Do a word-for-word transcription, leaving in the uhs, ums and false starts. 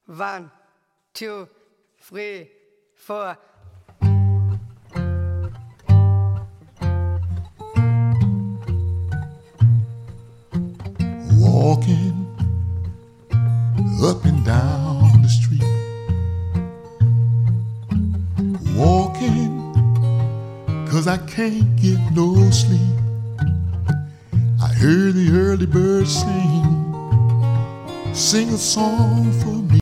One, two, three, four. Walking up and down the street, walking 'cause I can't get no sleep. I heard the early birds sing, sing a song for me.